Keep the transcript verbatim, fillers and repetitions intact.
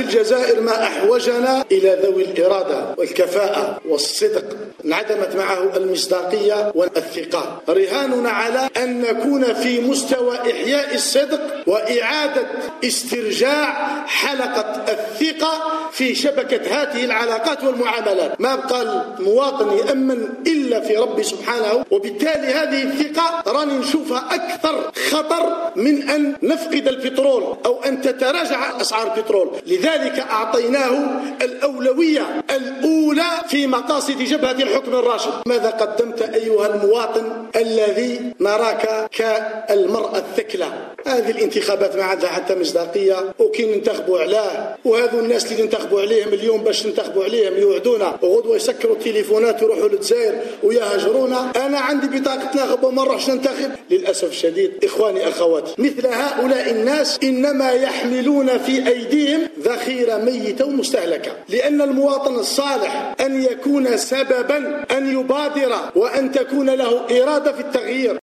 الجزائر ما أحوجنا إلى ذوي الإرادة والكفاءة والصدق، انعدمت معه المصداقية والثقة. رهاننا على أن نكون في مستوى إحياء الصدق وإعادة استرجاع حلقة الثقة في شبكة هذه العلاقات والمعاملات. ما بقى المواطن يأمن إلا في ربي سبحانه، وبالتالي هذه الثقة راني نشوفها أكثر خطر من أن نفقد البترول أو أن تتراجع أسعار البترول. لذلك أعطيناه الأولوية الأولى في مقاصد جبهة الحكم الراشد. ماذا قدمت أيها المواطن الذي نراك كالمرأة الثكلى؟ هذه الانتخابات ما عندها حتى مصداقية، وكي ننتخبوا عليه، وهذو الناس اللي ننتخبوا عليهم اليوم باش ننتخبوا عليهم يوعدونا وغدوة يسكروا التليفونات ويروحوا للجزائر ويهجرونا. أنا عندي بطاقة ناخب وما نروحش ننتخب. للأسف الشديد إخواني أخواتي، مثل هؤلاء الناس إنما يحملون في أيديهم ذخيرة ميتة ومستهلكة، لأن المواطن الصالح أن يكون سببا أن يبادر وأن تكون له إرادة في التغيير.